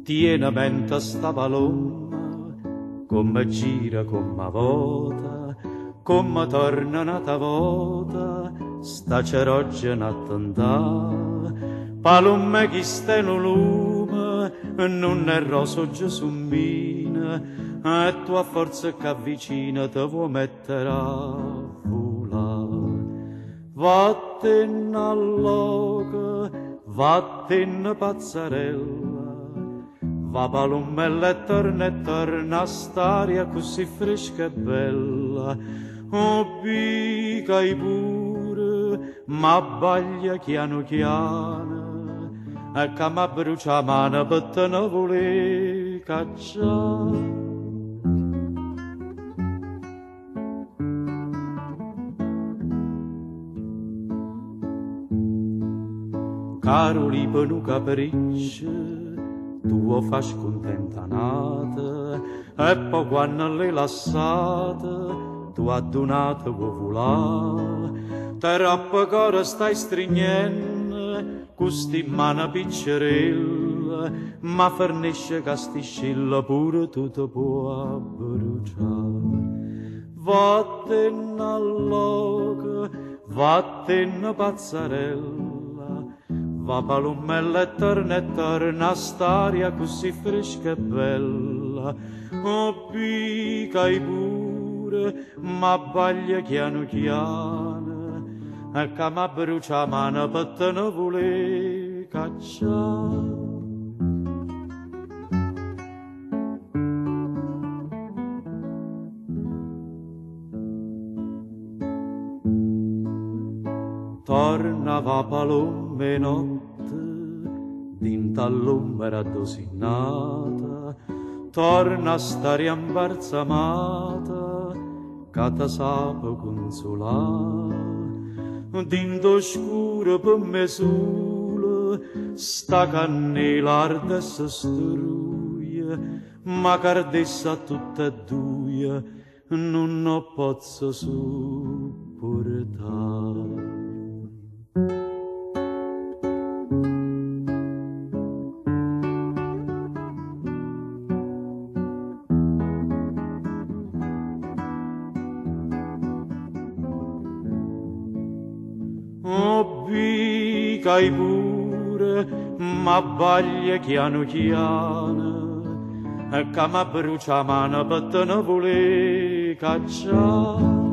Tiene mente sta palomma, come gira, come vota, come torna un'altra volta, sta ceroggia n'attendà. Palomma chi sta in lume, non è roso Gesumina, e tu a forza che avvicina te vuoi mettere a volare. Vattene all'oca, vattene pazzarella, va palomella e torna a st'aria così fresca e bella. Oh, picai pure, ma baglia chiano chiano, e che mi brucia la mano per te ne voler cacciare. Caro per un capriccio, tu lo fai scontenta nata, e poi quando l'hai lassata, tu ha donato vuoi volare. Te rappa cora stai stringendo, con sti mani piccerella, ma fornisce che sti scilla pure tu te può bruciare. Vattene all'oca, vattene pazzarella, va palomella e torna a st'aria così fresca e bella. Oh, picai pure, ma baglia chiano chiano, e che mi brucia la mano per te ne voler cacciare. Torna va palome notte, dinta all'ombra addosinata, torna a stare imbalsamata, che te sape consolare. Dinto scuro per me solo, sta cannella arde si struia, ma cardessa tutte e due, non lo posso supportare. Oh, picai pure, ma baglia chiano chiano, e che mi brucia la mano per te ne voler cacciare.